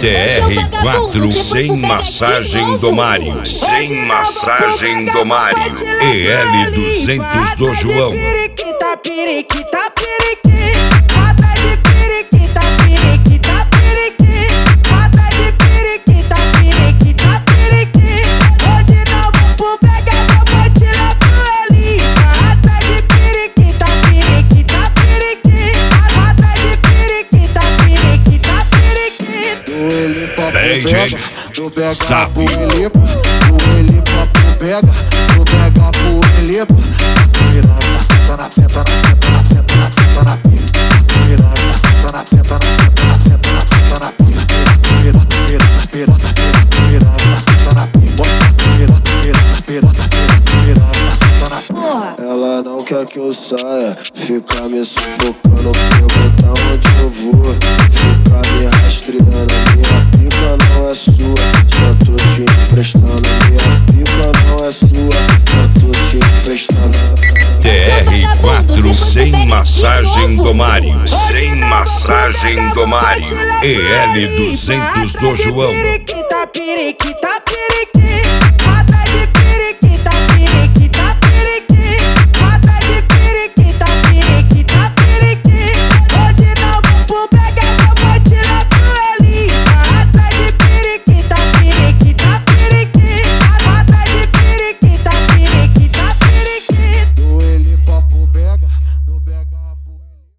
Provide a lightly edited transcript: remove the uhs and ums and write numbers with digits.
TR4 sem massagem do Mário. Sem massagem do Mário. EL200 do João. Periquita, periquita, periquita. Atrás de periquita, periquita, periquita. Atrás de periquita, periquita, periquita. Hoje não vou pro pegador, vou tirar pro Elipa. Atrás de periquita, periquita, periquita. Atrás de periquita, periquita, periquita. DJ Sabe. O Elipa pro pega, tu pega pro Elipa. Piranha, senta na, senta na, senta na, senta na, senta na pica. Piranha, senta na, senta na, senta na, senta na, senta na pica. Piranha, senta na pica. Piranha, senta na pica. Ela não quer que eu saia, fica me sufocando, pergunta onde eu vou. Fica me rastreando, minha pica não é sua, só tô te emprestando. Minha pica não é sua, só tô te emprestando. TR4 sem massagem do Mário. Sem massagem do Mário. EL200 do João. Periquita, periquita, periquita.